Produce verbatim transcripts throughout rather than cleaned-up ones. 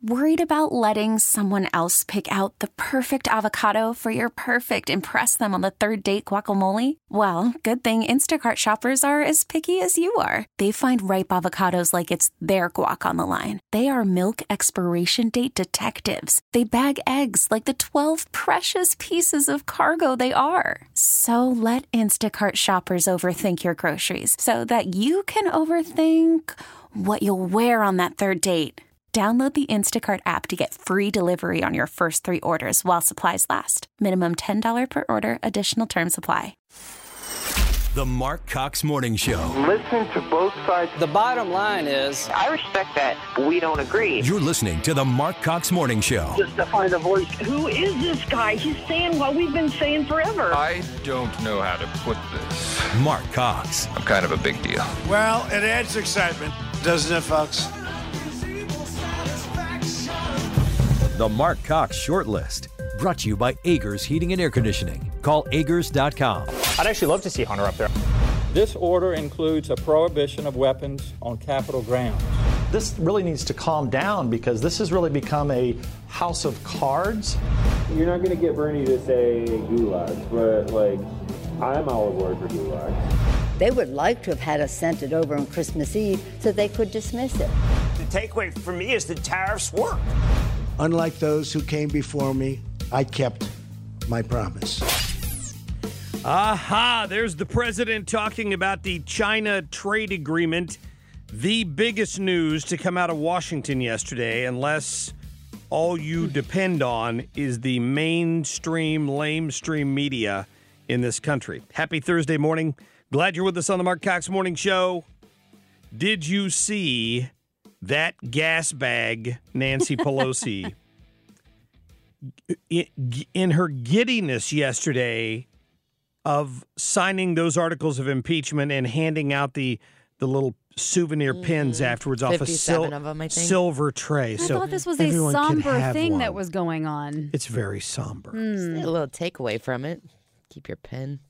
Worried about letting someone else pick out the perfect avocado for your perfect impress them on the third date guacamole? Well, good thing Instacart shoppers are as picky as you are. They find ripe avocados like it's their guac on the line. They are milk expiration date detectives. They bag eggs like the twelve precious pieces of cargo they are. So let Instacart shoppers overthink your groceries so that you can overthink what you'll wear on that third date. Download the Instacart app to get free delivery on your first three orders while supplies last. Minimum ten dollars per order. Additional terms apply. The Mark Cox Morning Show. Listen to both sides. The bottom line is, I respect that. We don't agree. You're listening to the Mark Cox Morning Show. Just to find a voice. Who is this guy? He's saying what we've been saying forever. I don't know how to put this. Mark Cox. I'm kind of a big deal. Well, it adds excitement, doesn't it, folks? The Mark Cox Shortlist, brought to you by Agers Heating and Air Conditioning. Call Agers dot com. I'd actually love to see Hunter up there. This order includes a prohibition of weapons on Capitol grounds. This really needs to calm down because this has really become a house of cards. You're not going to get Bernie to say gulags, but, like, I'm all aboard for gulags. They would like to have had us sent it over on Christmas Eve so they could dismiss it. The takeaway for me is the tariffs work. Unlike those who came before me, I kept my promise. Aha, there's the president talking about the China trade agreement. The biggest news to come out of Washington yesterday, unless all you depend on is the mainstream, lamestream media in this country. Happy Thursday morning. Glad you're with us on the Mark Cox Morning Show. Did you see that gas bag, Nancy Pelosi, in her giddiness yesterday of signing those articles of impeachment and handing out the the little souvenir mm-hmm. pins afterwards off a sil- of them, I think. silver tray? I so thought this was a somber thing one. that was going on. It's very somber. Mm. A little takeaway from it. Keep your pen.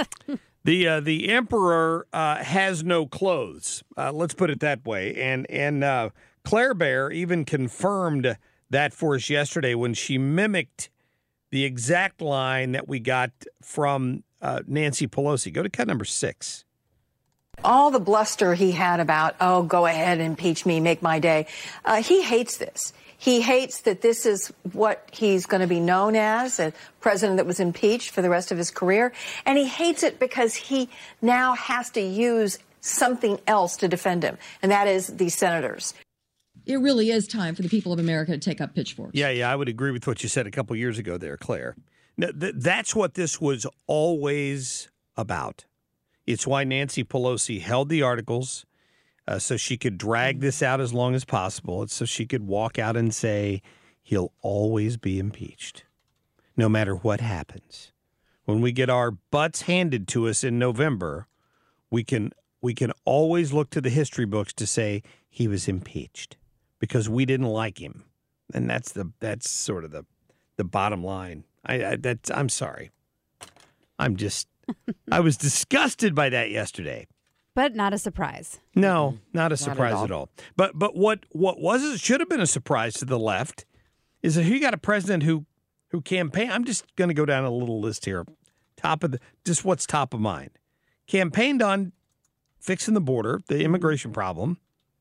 The uh, the emperor uh, has no clothes. Uh, let's put it that way. And and uh, Claire Bear even confirmed that for us yesterday when she mimicked the exact line that we got from uh, Nancy Pelosi. Go to cut number six. All the bluster he had about, oh, go ahead, impeach me, make my day. Uh, he hates this. He hates that this is what he's going to be known as, a president that was impeached for the rest of his career. And he hates it because he now has to use something else to defend him, and that is these senators. It really is time for the people of America to take up pitchforks. Yeah, yeah, I would agree with what you said a couple years ago there, Claire. Th- th- that's what this was always about. It's why Nancy Pelosi held the articles uh, so she could drag this out as long as possible. It's so she could walk out and say, he'll always be impeached, no matter what happens. When we get our butts handed to us in November, we can we can always look to the history books to say he was impeached because we didn't like him. And that's the that's sort of the the bottom line. I, I that's I'm sorry. I'm just I was disgusted by that yesterday. But not a surprise. No, not a surprise not at, all. at all. But but what what was it should have been a surprise to the left is that you got a president who who campaigned. I'm just going to go down a little list here. Top of the just what's top of mind. Campaigned on fixing the border, the immigration problem,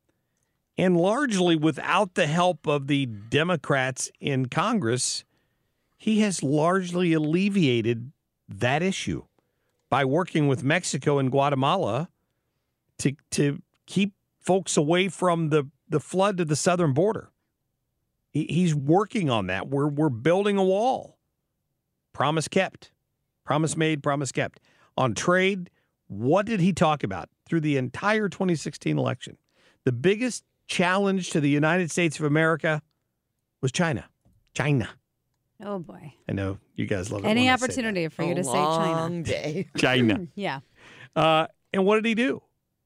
and largely without the help of the Democrats in Congress, he has largely alleviated that issue by working with Mexico and Guatemala to to keep folks away from the, the flood to the southern border. He, he's working on that. We're we're building a wall. Promise kept. Promise made, promise kept. On trade, what did he talk about through the entire twenty sixteen election? The biggest challenge to the United States of America was China. China. Oh, boy. I know you guys love it. Any opportunity for you to say China. Long day. China. Yeah. Uh, and what did he do?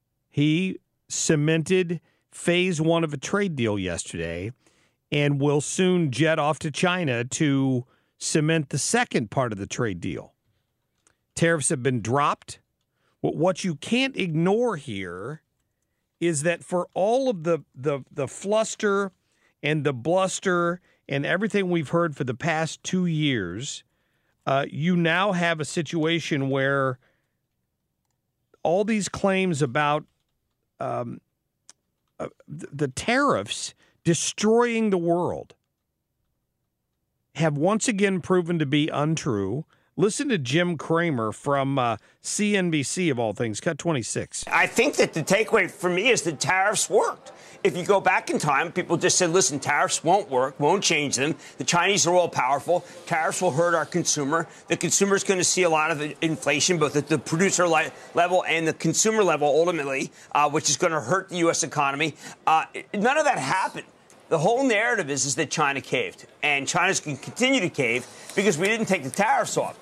He cemented phase one of a trade deal yesterday and will soon jet off to China to cement the second part of the trade deal. Tariffs have been dropped. What you can't ignore here is that for all of the the, the fluster and the bluster and everything we've heard for the past two years, uh, you now have a situation where all these claims about um, uh, the tariffs destroying the world have once again proven to be untrue. Listen to Jim Cramer from uh, C N B C, of all things, cut twenty-six. I think that the takeaway for me is that tariffs worked. If you go back in time, people just said, listen, tariffs won't work, won't change them. The Chinese are all powerful. Tariffs will hurt our consumer. The consumer is going to see a lot of inflation, both at the producer li- level and the consumer level, ultimately, uh, which is going to hurt the U S economy. Uh, none of that happened. The whole narrative is, is that China caved, and China's going to continue to cave because we didn't take the tariffs off.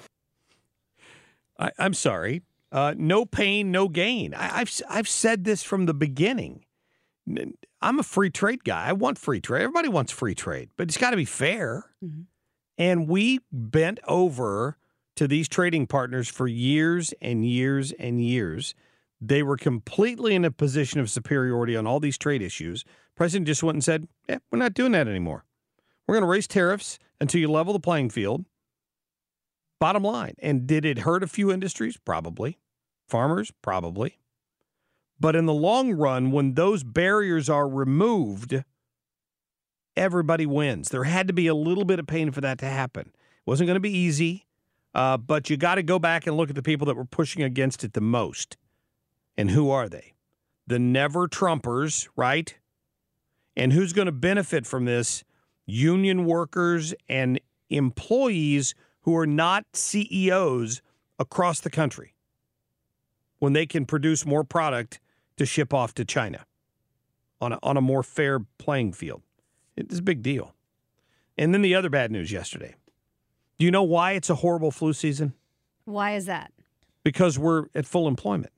I, I'm sorry. Uh, no pain, no gain. I, I've I've said this from the beginning. I'm a free trade guy. I want free trade. Everybody wants free trade, but it's got to be fair. Mm-hmm. And we bent over to these trading partners for years and years and years. They were completely in a position of superiority on all these trade issues. President just went and said, yeah, we're not doing that anymore. We're going to raise tariffs until you level the playing field. Bottom line. And did it hurt a few industries? Probably. Farmers? Probably. But in the long run, when those barriers are removed, everybody wins. There had to be a little bit of pain for that to happen. It wasn't going to be easy, uh, but you got to go back and look at the people that were pushing against it the most. And who are they? The never-Trumpers, right? And who's going to benefit from this? Union workers and employees who are not C E Os across the country when they can produce more product to ship off to China on a, on a more fair playing field. It's a big deal. And then the other bad news yesterday. Do you know why it's a horrible flu season? Why is that? Because we're at full employment.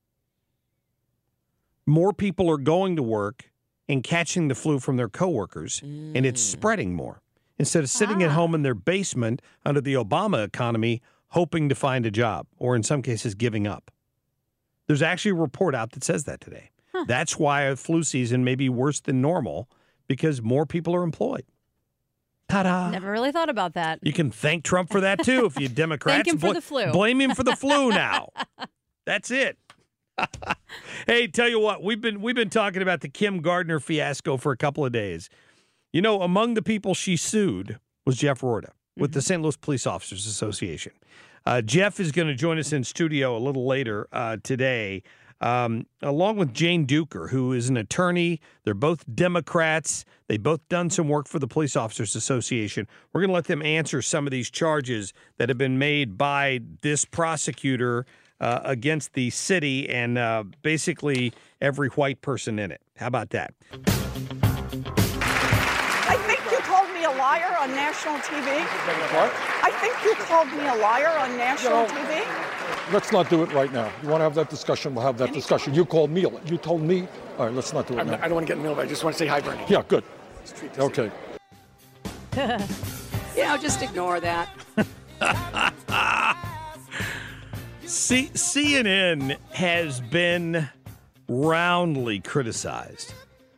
More people are going to work and catching the flu from their coworkers, mm. and it's spreading more. Instead of sitting ah. at home in their basement under the Obama economy, hoping to find a job, or in some cases, giving up. There's actually a report out that says that today. Huh. That's why a flu season may be worse than normal, because more people are employed. Ta-da. Never really thought about that. You can thank Trump for that, too, if you Democrats. Thank him for bl- the flu. Blame him for the flu now. That's it. Hey, tell you what, we've been we've been talking about the Kim Gardner fiasco for a couple of days. You know, among the people she sued was Jeff Rorta with mm-hmm. the Saint Louis Police Officers Association. Uh, Jeff is going to join us in studio a little later uh, today, um, along with Jane Duker, who is an attorney. They're both Democrats. They both done some work for the Police Officers Association. We're going to let them answer some of these charges that have been made by this prosecutor uh, against the city and uh, basically every white person in it. How about that? I think you called me a liar on national T V. What? I think you called me a liar on national you know, T V. Let's not do it right now. You want to have that discussion, we'll have that Anytime. discussion. You called me, you told me. All right, let's not do it I'm now. Not, I don't want to get in the middle of it. I just want to say hi, Bernie. Yeah, good. Okay. You know, just ignore that. C- CNN has been roundly criticized,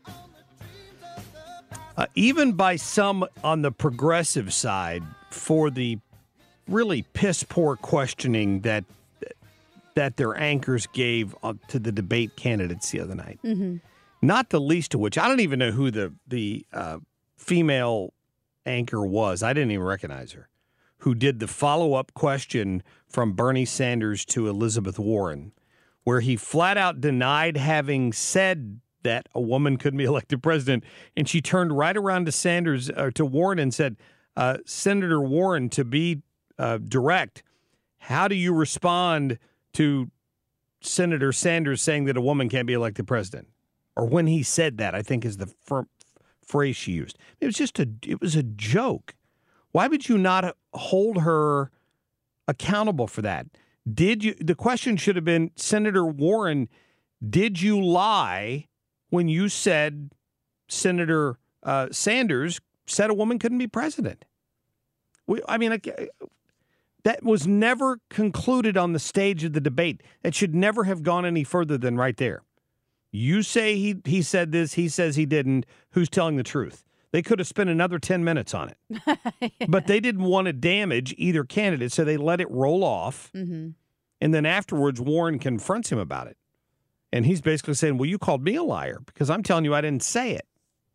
uh, even by some on the progressive side, for the really piss-poor questioning that that their anchors gave to the debate candidates the other night. Mm-hmm. Not the least of which, I don't even know who the, the uh, female anchor was. I didn't even recognize her, who did the follow-up question from Bernie Sanders to Elizabeth Warren, where he flat out denied having said that a woman couldn't be elected president. And she turned right around to Sanders, or to Warren, and said, uh, Senator Warren, to be uh, direct, how do you respond to Senator Sanders saying that a woman can't be elected president? Or when he said that, I think is the fir- phrase she used. It was just a, it was a joke. Why would you not hold her accountable for that? Did you, the question should have been, Senator Warren, did you lie when you said Senator uh, Sanders said a woman couldn't be president? We, I mean, I, that was never concluded on the stage of the debate. It should never have gone any further than right there. You say he he said this, he says he didn't. Who's telling the truth? They could have spent another ten minutes on it. yeah. But they didn't want to damage either candidate, so they let it roll off. Mm-hmm. And then afterwards, Warren confronts him about it. And he's basically saying, well, you called me a liar because I'm telling you I didn't say it.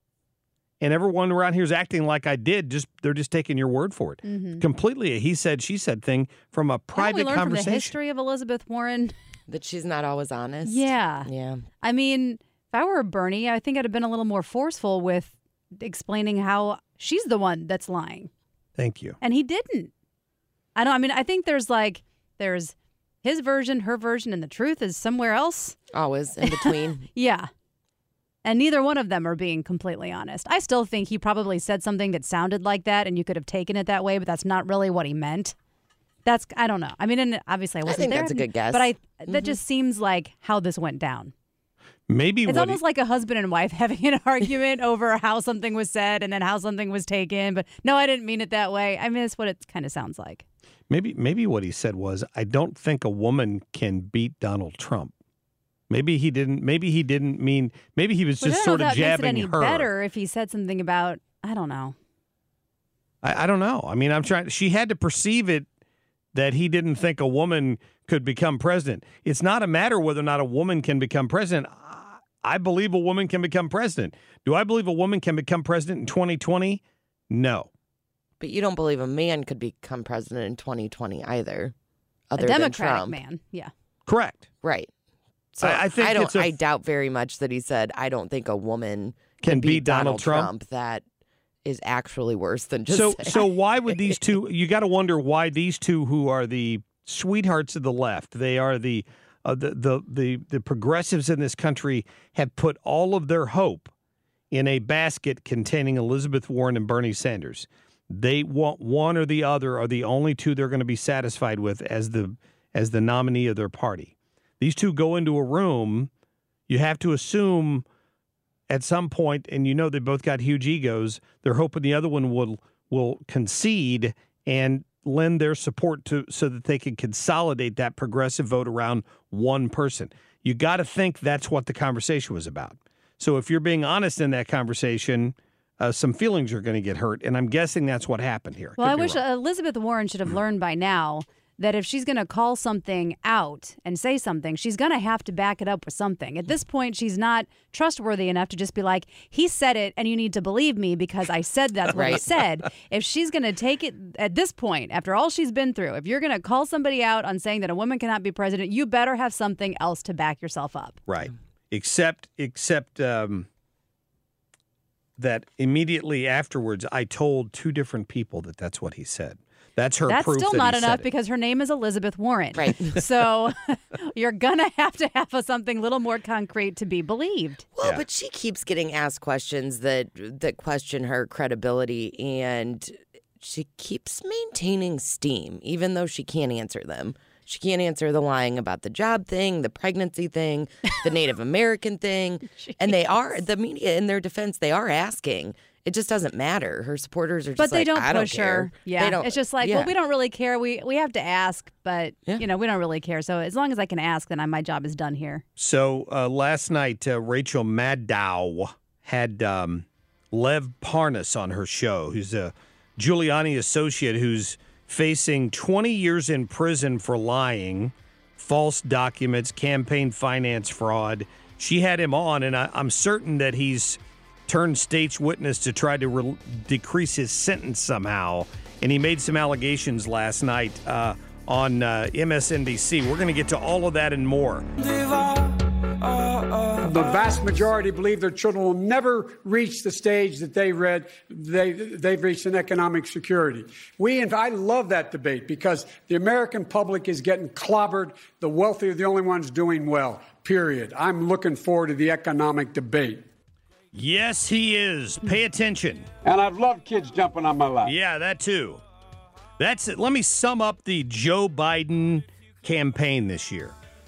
And everyone around here is acting like I did. Just They're just taking your word for it. Mm-hmm. Completely a he said, she said thing from a private Haven't we learned conversation. From the history of Elizabeth Warren? That she's not always honest. Yeah. Yeah. I mean, if I were Bernie, I think I'd have been a little more forceful with explaining how she's the one that's lying. Thank you. And he didn't. I don't, I mean, I think there's like, there's his version, her version, and the truth is somewhere else. Always in between. Yeah. And neither one of them are being completely honest. I still think he probably said something that sounded like that and you could have taken it that way, but that's not really what he meant. That's, I don't know. I mean, and obviously I wasn't I think there. that's a good guess. But I, that mm-hmm. just seems like how this went down. Maybe It's what almost he, like a husband and wife having an argument over how something was said and then how something was taken. But no, I didn't mean it that way. I mean, that's what it kind of sounds like. maybe maybe what he said was, I don't think a woman can beat Donald Trump. Maybe he didn't. Maybe he didn't mean. Maybe he was But just I don't sort know of if that jabbing makes it any her. better if he said something about, I don't know. I, I don't know. I mean, I'm trying. She had to perceive it that he didn't think a woman could become president. It's not a matter whether or not a woman can become president. I, I believe a woman can become president. Do I believe a woman can become president in twenty twenty? No. But you don't believe a man could become president in twenty twenty either, other a than Democratic Trump. man, yeah. Correct. Right. So I, I think I don't. it's a, I doubt very much that he said, "I don't think a woman Can can beat beat Donald Trump." That is actually worse than just. so. saying- So why would these two? You got to wonder why these two, who are the sweethearts of the left, they are the uh, the, the the the progressives in this country, have put all of their hope in a basket containing Elizabeth Warren and Bernie Sanders. They want one or the other are the only two they're going to be satisfied with as the as the nominee of their party. These two go into a room. You have to assume at some point, and you know they both got huge egos, they're hoping the other one will will concede and lend their support to so that they can consolidate that progressive vote around one person. You got to think that's what the conversation was about. So if you're being honest in that conversation, uh, some feelings are going to get hurt, and I'm guessing that's what happened here. Well, Could I be wish wrong. Elizabeth Warren should have learned by now that if she's going to call something out and say something, she's going to have to back it up with something. At this point, she's not trustworthy enough to just be like, he said it and you need to believe me because I said that's what he Right. said. If she's going to take it at this point, after all she's been through, if you're going to call somebody out on saying that a woman cannot be president, you better have something else to back yourself up. Right. Except, except um, that immediately afterwards, I told two different people that that's what he said. That's her That's proof still that not he said enough it. because her name is Elizabeth Warren. Right. So you're going to have to have a, something a little more concrete to be believed. Well, Yeah. but she keeps getting asked questions that that question her credibility, and she keeps maintaining steam, even though she can't answer them. She can't answer the lying about the job thing, the pregnancy thing, the Native American thing. And they are, the media, in their defense, they are asking. It just doesn't matter. Her supporters are just But they like, don't I push don't care. her. Yeah. They don't, It's just like, yeah. well, we don't really care. We we have to ask, but, Yeah. you know, we don't really care. So as long as I can ask, then I, my job is done here. So uh, last night, uh, Rachel Maddow had um, Lev Parnas on her show, who's a Giuliani associate who's facing twenty years in prison for lying, false documents, campaign finance fraud. She had him on, and I, I'm certain that he's turned state's witness to try to re- decrease his sentence somehow. And he made some allegations last night uh, on uh, M S N B C. We're going to get to all of that and more. The vast majority believe their children will never reach the stage that they read they they've reached in economic security. We and I love that debate because the American public is getting clobbered. The wealthy are the only ones doing well. Period. I'm looking forward to the economic debate. Yes, he is. Pay attention. And I've loved kids jumping on my lap. Yeah, that too. That's it. Let me sum up the Joe Biden campaign this year.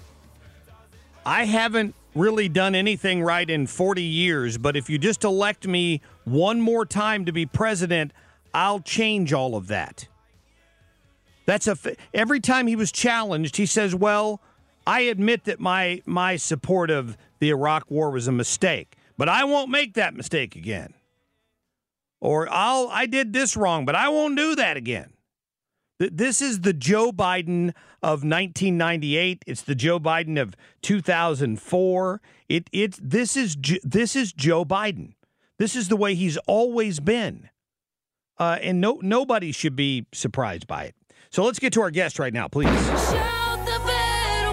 I haven't really done anything right in forty years, but if you just elect me one more time to be president, I'll change all of that. That's a every time he was challenged, he says, "Well, I admit that my my support of the Iraq war was a mistake, but I won't make that mistake again." or I'll I did this wrong, but I won't do that again. This is the Joe Biden of nineteen ninety-eight. It's the Joe Biden of two thousand four. It it this is this is Joe Biden. This is the way he's always been, uh, and no nobody should be surprised by it. So let's get to our guest right now, please. Shout the battle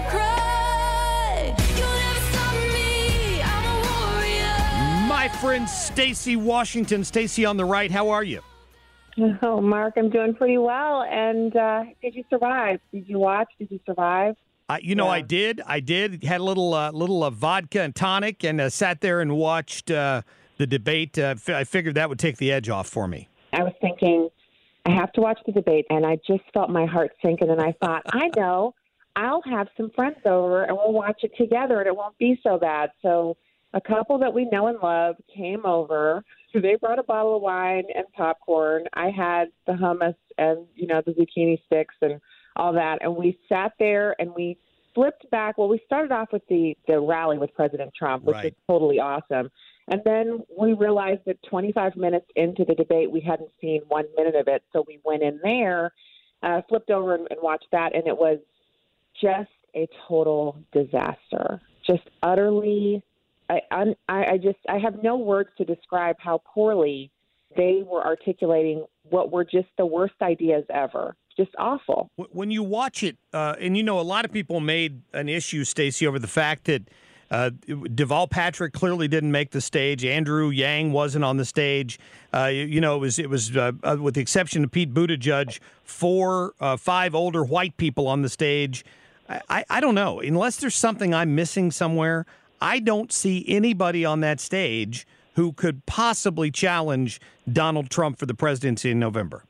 cry. You'll never stop me. I'm a warrior. My friend Stacey Washington. Stacey on the right. How are you? Oh, Mark, I'm doing pretty well. And uh, did you survive? Did you watch? Did you survive? Uh, you know, Yeah. I did. I did. Had a little, uh, little uh, vodka and tonic, and uh, sat there and watched uh, the debate. Uh, f- I figured that would take the edge off for me. I was thinking, I have to watch the debate, and I just felt my heart sinking. And I thought, I know, I'll have some friends over, and we'll watch it together, and it won't be so bad. So a couple that we know and love came over. They brought a bottle of wine and popcorn. I had the hummus and, you know, the zucchini sticks and all that. And we sat there and we flipped back. Well, we started off with the, the rally with President Trump, which Right. was totally awesome. And then we realized that twenty-five minutes into the debate, we hadn't seen one minute of it. So we went in there, uh, flipped over and, and watched that. And it was just a total disaster, just utterly I, I, I just I have no words to describe how poorly they were articulating what were just the worst ideas ever. Just awful. When you watch it, uh, and you know, a lot of people made an issue, Stacey, over the fact that uh, Deval Patrick clearly didn't make the stage. Andrew Yang wasn't on the stage. Uh, you, you know, it was it was uh, uh, with the exception of Pete Buttigieg, four, uh, five older white people on the stage. I, I, I don't know. Unless there's something I'm missing somewhere, I don't see anybody on that stage who could possibly challenge Donald Trump for the presidency in November.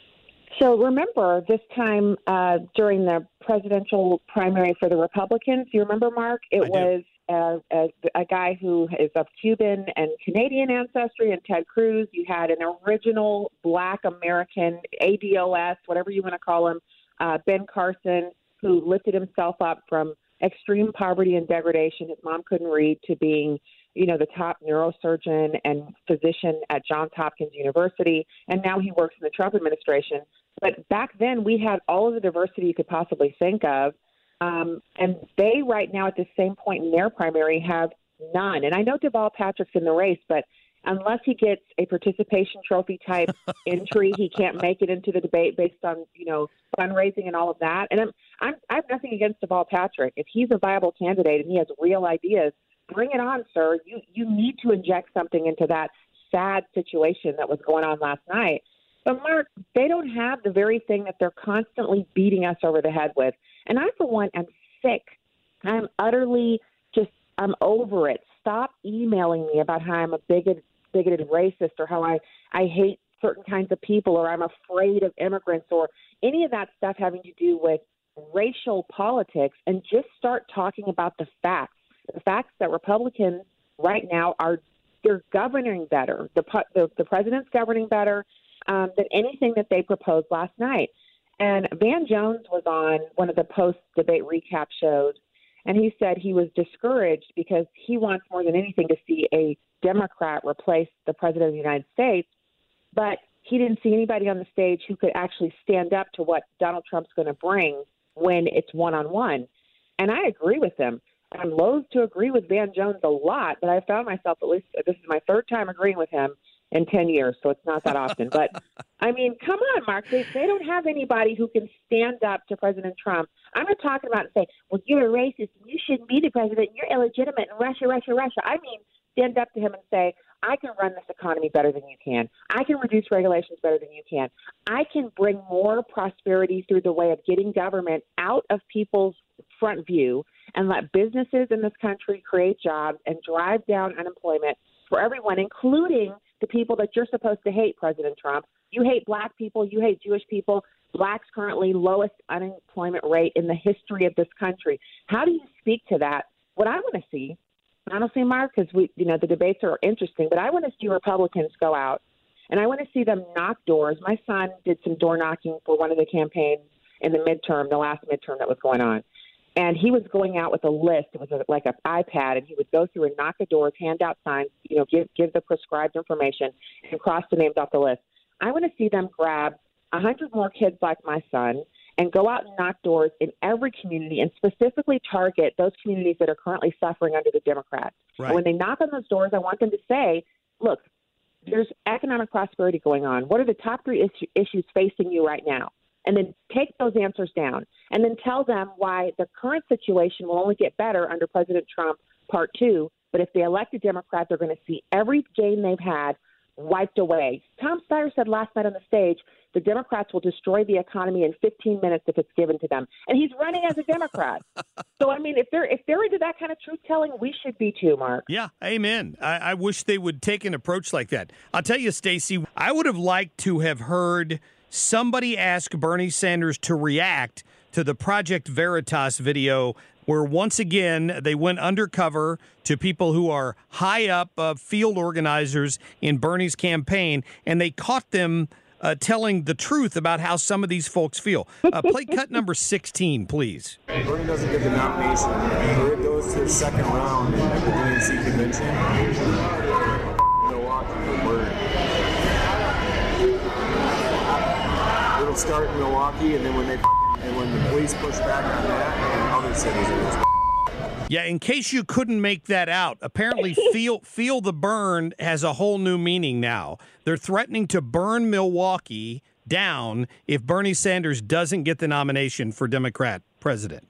So remember this time uh, during the presidential primary for the Republicans, you remember, Mark? It I was uh, a, a guy who is of Cuban and Canadian ancestry, and Ted Cruz. You had an original Black American, A D O S, whatever you want to call him, uh, Ben Carson, who lifted himself up from extreme poverty and degradation. His mom couldn't read, to being, you know, the top neurosurgeon and physician at Johns Hopkins University. And now he works in the Trump administration. But back then we had all of the diversity you could possibly think of. Um, and they right now at the same point in their primary have none. And I know Deval Patrick's in the race, but unless he gets a participation trophy type entry, he can't make it into the debate based on, you know, fundraising and all of that. And I'm, I'm, I have nothing against Deval Patrick. If he's a viable candidate and he has real ideas, bring it on, sir. You, you need to inject something into that sad situation that was going on last night. But, Mark, they don't have the very thing that they're constantly beating us over the head with. And I, for one, am sick. I'm utterly just, I'm over it. Stop emailing me about how I'm a bigot, bigoted racist, or how I, I hate certain kinds of people, or I'm afraid of immigrants, or any of that stuff having to do with racial politics, and just start talking about the facts. The facts that Republicans right now are, they're governing better. The, the, the president's governing better um, than anything that they proposed last night. And Van Jones was on one of the post-debate recap shows, and he said he was discouraged because he wants more than anything to see a Democrat replace the president of the United States. But he didn't see anybody on the stage who could actually stand up to what Donald Trump's going to bring when it's one-on-one. And I agree with him. I'm loath to agree with Van Jones a lot, but I found myself, at least this is my third time agreeing with him in ten years, so it's not that often. But, I mean, come on, Mark. They, they don't have anybody who can stand up to President Trump. I'm not talking about and say, well, you're a racist, and you shouldn't be the president, you're illegitimate, and Russia, Russia, Russia. I mean, stand up to him and say, I can run this economy better than you can. I can reduce regulations better than you can. I can bring more prosperity through the way of getting government out of people's front view and let businesses in this country create jobs and drive down unemployment for everyone, including the people that you're supposed to hate, President Trump. You hate black people. You hate Jewish people. Blacks currently lowest unemployment rate in the history of this country. How do you speak to that? What I want to see, honestly, Mark, because we, you know, the debates are interesting, but I want to see Republicans go out, and I want to see them knock doors. My son did some door knocking for one of the campaigns in the midterm, the last midterm that was going on. And he was going out with a list. It was a, like an iPad, and he would go through and knock the doors, hand out signs, you know, give give the prescribed information, and cross the names off the list. I want to see them grab a hundred more kids like my son and go out and knock doors in every community and specifically target those communities that are currently suffering under the Democrats. Right. And when they knock on those doors, I want them to say, look, there's economic prosperity going on. What are the top three issue, issues facing you right now? And then take those answers down and then tell them why the current situation will only get better under President Trump part two. But if they elect a Democrat, they're going to see every gain they've had wiped away. Tom Steyer said last night on the stage, the Democrats will destroy the economy in fifteen minutes if it's given to them. And he's running as a Democrat. So, I mean, if they're if they're into that kind of truth telling, we should be too, Mark. Yeah, amen. I, I wish they would take an approach like that. I'll tell you, Stacey, I would have liked to have heard somebody ask Bernie Sanders to react to the Project Veritas video where once again they went undercover to people who are high up uh, field organizers in Bernie's campaign, and they caught them uh, telling the truth about how some of these folks feel. Uh, play cut number sixteen, please. Bernie doesn't get the nomination, or it goes to the second round at the D N C convention. Milwaukee, word. It'll start in Milwaukee, and then when they and when the police push back on that, and other cities, it Yeah, in case you couldn't make that out, apparently feel feel the burn has a whole new meaning now. They're threatening to burn Milwaukee down if Bernie Sanders doesn't get the nomination for Democrat president.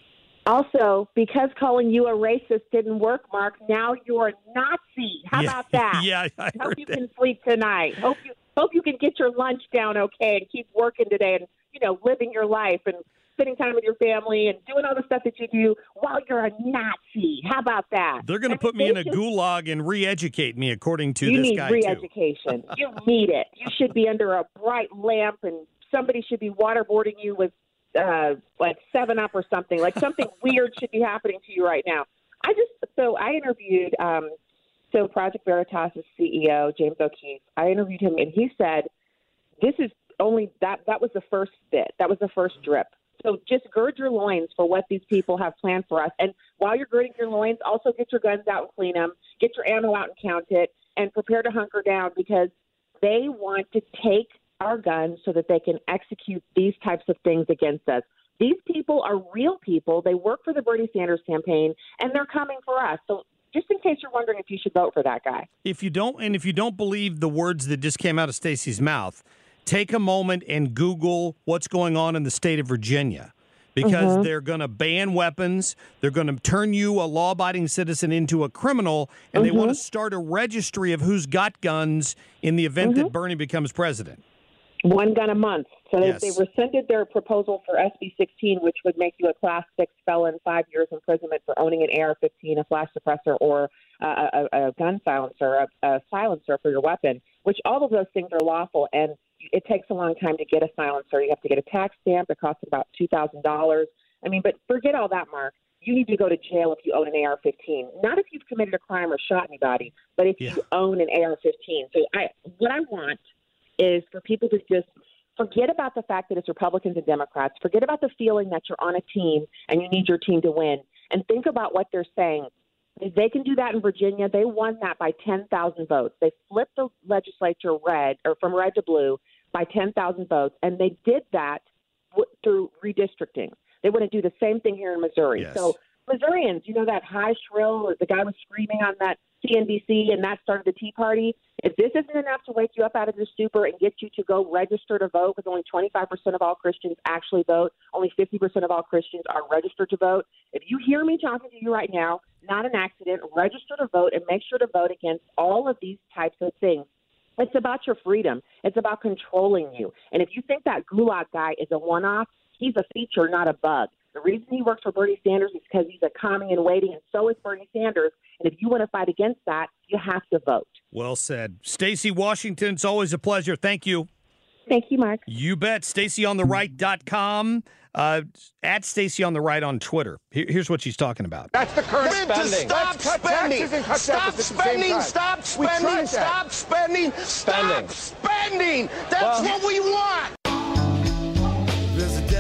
Also, because calling you a racist didn't work, Mark, now you're a Nazi. How Yeah, about that? yeah, I Hope heard you that. can sleep tonight. Hope you hope you can get your lunch down okay and keep working today and, you know, living your life and spending time with your family and doing all the stuff that you do while you're a Nazi. How about that? They're going to I put mean, me in they a just- gulag and re-educate me, according to You this need guy, too. re-education. You need it. You should be under a bright lamp, and somebody should be waterboarding you with uh, like seven up or something. Like something weird should be happening to you right now. I just so I interviewed um, so Project Veritas' C E O James O'Keefe. I interviewed him, and he said this is only that that was the first bit. That was the first drip. So just gird your loins for what these people have planned for us. And while you're girding your loins, also get your guns out and clean them. Get your ammo out and count it, and prepare to hunker down because they want to take our guns so that they can execute these types of things against us. These people are real people. They work for the Bernie Sanders campaign, and they're coming for us. So just in case you're wondering if you should vote for that guy. If you don't, and if you don't believe the words that just came out of Stacey's mouth, take a moment and Google what's going on in the state of Virginia, because Mhm. they're going to ban weapons. They're going to turn you, a law-abiding citizen, into a criminal, and they want to start a registry of who's got guns in the event that Bernie becomes president. One gun a month. So they, Yes. they rescinded their proposal for S B sixteen, which would make you a Class six felon, five years imprisonment for owning an A R fifteen, a flash suppressor, or uh, a, a gun silencer, a, a silencer for your weapon, which all of those things are lawful. And it takes a long time to get a silencer. You have to get a tax stamp. It costs about two thousand dollars. I mean, but forget all that, Mark. You need to go to jail if you own an A R fifteen. Not if you've committed a crime or shot anybody, but if you own an A R fifteen. So I, what I want is for people to just forget about the fact that it's Republicans and Democrats. Forget about the feeling that you're on a team and you need your team to win. And think about what they're saying. If they can do that in Virginia, they won that by ten thousand votes. They flipped the legislature red or from red to blue by ten thousand votes, and they did that w- through redistricting. They want to do the same thing here in Missouri. Yes. So Missourians, you know that high shrill, the guy was screaming on that C N B C, and that started the Tea Party. If this isn't enough to wake you up out of your stupor and get you to go register to vote, because only twenty-five percent of all Christians actually vote, only fifty percent of all Christians are registered to vote. If you hear me talking to you right now, not an accident, register to vote and make sure to vote against all of these types of things. It's about your freedom. It's about controlling you. And if you think that Gulag guy is a one-off, he's a feature, not a bug. The reason he works for Bernie Sanders is because he's a commie in waiting, and so is Bernie Sanders. And if you want to fight against that, you have to vote. Well said. Stacey Washington, it's always a pleasure. Thank you. Thank you, Mark. You bet. Stacey on the right dot com. Uh, at Stacey on the right on Twitter. Here- here's what she's talking about. That's the current Then to spending. stop Let's cut spending. taxes and cut Stop deficits at the same spending. time. Stop We tried spending. that. Stop spending. Stop Spending. spending. That's Well- what we want.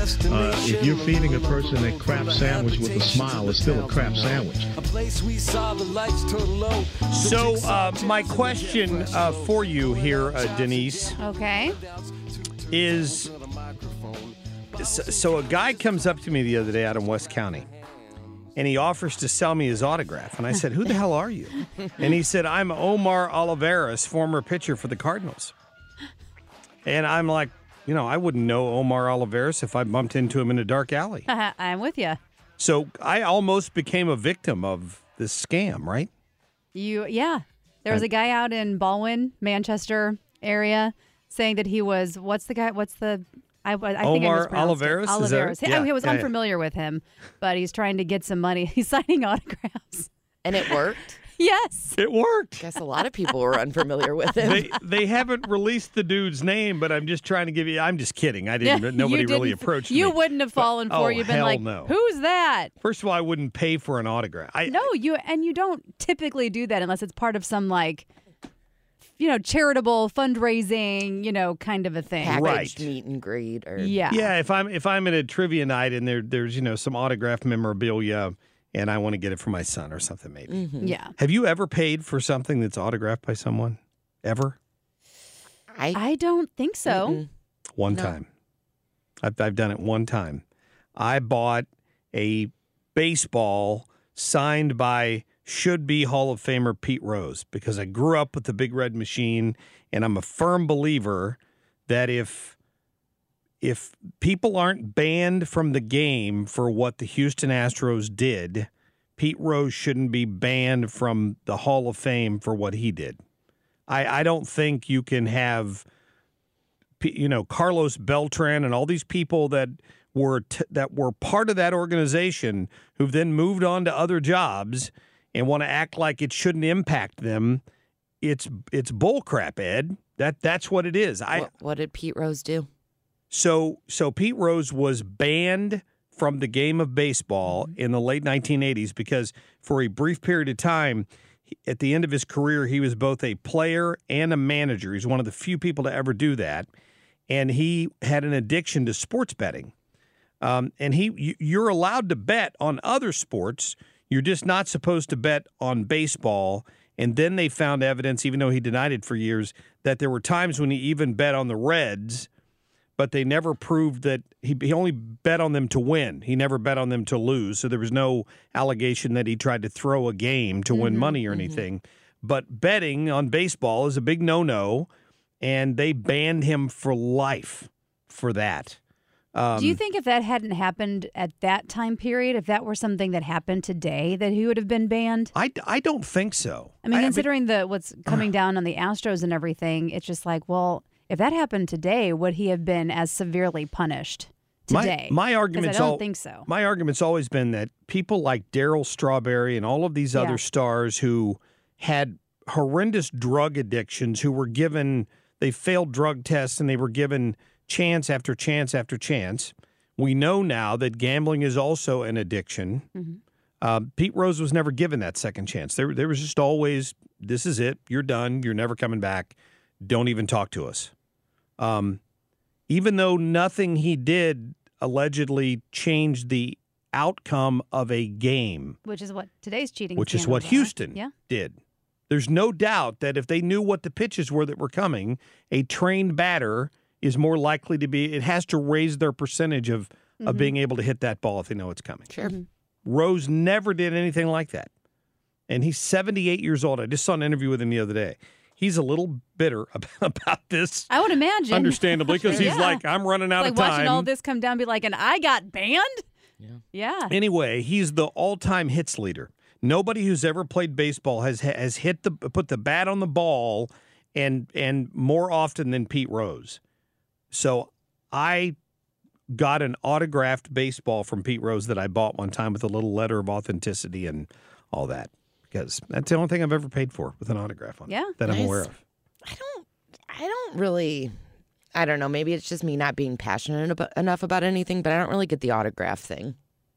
Uh, if you're feeding a person a crap sandwich with a smile, it's still a crap sandwich. So, uh, my question uh, for you here, uh, Denise, Okay. is so, so a guy comes up to me the other day out in West County, and he offers to sell me his autograph. And I said, who the hell are you? And he said, I'm Omar Oliveras, former pitcher for the Cardinals. And I'm like, you know, I wouldn't know Omar Oliveras if I bumped into him in a dark alley. I'm with you. So I almost became a victim of this scam, right? You, yeah. There was a guy out in Baldwin, Manchester area, saying that he was, what's the guy, what's the, I, I think I Omar mispronounced it. Oliveras? Is that Oliveras. it? I, Yeah, I was yeah, yeah. unfamiliar with him, but he's trying to get some money. He's signing autographs. And it worked? Yes. It worked. Guess a lot of people were unfamiliar with him. They they haven't released the dude's name, but I'm just trying to give you. I'm just kidding. I didn't. Yeah, nobody you really didn't- approached You me. wouldn't have fallen But- for oh, it. You've been hell like, no. who's that? First of all, I wouldn't pay for an autograph. I, No, you and you don't typically do that unless it's part of some like, you know, charitable fundraising, you know, kind of a thing. Packaged meet and greet. Or Yeah. Yeah, if I'm if I'm at a trivia night and there there's you know some autographed memorabilia and I want to get it for my son or something, maybe. Mhm. Yeah. Have you ever paid for something that's autographed by someone? Ever? I I don't think so. One No. time. I've, I've done it one time. I bought a baseball signed by should-be Hall of Famer Pete Rose because I grew up with the Big Red Machine, and I'm a firm believer that if if people aren't banned from the game for what the Houston Astros did, Pete Rose shouldn't be banned from the Hall of Fame for what he did. I, I don't think you can have you know, Carlos Beltran and all these people that were t- that were part of that organization who've then moved on to other jobs and want to act like it shouldn't impact them. It's it's bullcrap, Ed. That that's what it is. I What, what did Pete Rose do? so so Pete Rose was banned from the game of baseball in the late nineteen eighties because for a brief period of time, he- at the end of his career, he was both a player and a manager. He's one of the few people to ever do that. And he had an addiction to sports betting. Um, and he, you- you're allowed to bet on other sports. You're just not supposed to bet on baseball. And then they found evidence, even though he denied it for years, that there were times when he even bet on the Reds, but they never proved that he, he only bet on them to win. He never bet on them to lose. So there was no allegation that he tried to throw a game to win Mhm, money or mhm. anything. But betting on baseball is a big no-no. And they banned him for life for that. Um, Do you think if that hadn't happened at that time period, if that were something that happened today, that he would have been banned? I, I don't think so. I mean, considering the what's coming down on the Astros and everything, it's just like, well, if that happened today, would he have been as severely punished today? My, my 'Cause argument's I don't al- think so. My argument's always been that people like Daryl Strawberry and all of these Yeah. other stars who had horrendous drug addictions, who were given they failed drug tests and they were given chance after chance after chance. We know now that gambling is also an addiction. Uh, Pete Rose was never given that second chance. There, there was just always, this is it. You're done. You're never coming back. Don't even talk to us. Um, even though nothing he did allegedly changed the outcome of a game, Which is what today's cheating which is scandals what are. Houston Yeah. did. There's no doubt that if they knew what the pitches were that were coming, a trained batter is more likely to be, it has to raise their percentage of, of Mhm. being able to hit that ball if they know it's coming. Sure. Rose never did anything like that. And he's seventy-eight years old. I just saw an interview with him the other day. He's a little bitter about, about this. I would imagine. Understandably, because he's Yeah. like, I'm running out It's of like time. watching all this come down and be like, and I got banned? Yeah. Yeah. Anyway, he's the all-time hits leader. Nobody who's ever played baseball has has hit the put the bat on the ball and and more often than Pete Rose. So I got an autographed baseball from Pete Rose that I bought one time with a little letter of authenticity and all that, because that's the only thing I've ever paid for with an autograph on it Yeah. that I'm Nice. aware of. I don't really, I don't know, maybe it's just me not being passionate about, enough about anything, but I don't really get the autograph thing.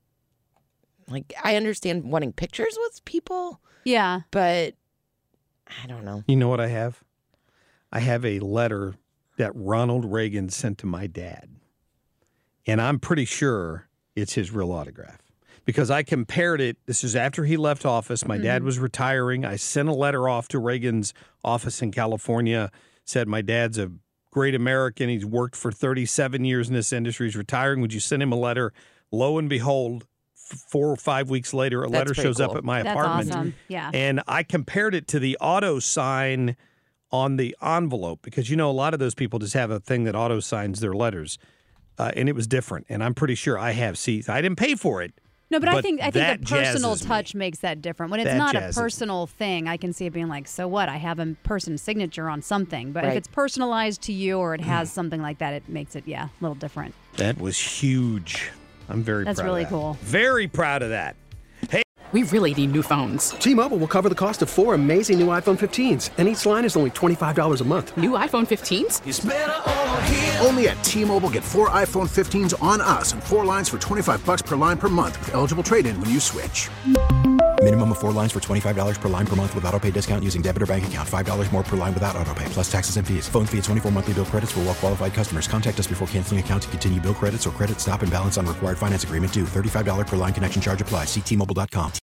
Like, I understand wanting pictures with people, Yeah. but I don't know. You know what I have? I have a letter that Ronald Reagan sent to my dad. and I'm pretty sure it's his real autograph. Because I compared it. This is after he left office. My mm-hmm. dad was retiring. I sent a letter off to Reagan's office in California, said my dad's a great American. He's worked for thirty-seven years in this industry. He's retiring. Would you send him a letter? Lo and behold, f- four or five weeks later, a That's letter shows cool. up at my That's apartment. Awesome. Yeah. And I compared it to the auto sign on the envelope because, you know, a lot of those people just have a thing that auto signs their letters. Uh, and it was different. And I'm pretty sure I have seats. I didn't pay for it. No, but, but I think I think that the personal jazzes me. touch makes that different. When it's That not a jazzes me. personal thing, I can see it being like, so what? I have a person's signature on something. But Right. if it's personalized to you or it has something like that, it makes it, yeah, a little different. That was huge. I'm very That's proud really of that. cool. Very proud of that. Hey, We really need new phones. T-Mobile will cover the cost of four amazing new iPhone fifteens, and each line is only twenty-five dollars a month. New iPhone fifteens? It's better over here. Only at T-Mobile, get four iPhone fifteens on us and four lines for twenty-five bucks per line per month with eligible trade-in when you switch. Minimum of four lines for twenty-five dollars per line per month with autopay discount using debit or bank account. five dollars more per line without autopay, plus taxes and fees. Phone fee at twenty-four monthly bill credits for well-qualified customers. Contact us before canceling account to continue bill credits or credit stop and balance on required finance agreement due. thirty-five dollars per line connection charge applies. See T Mobile dot com.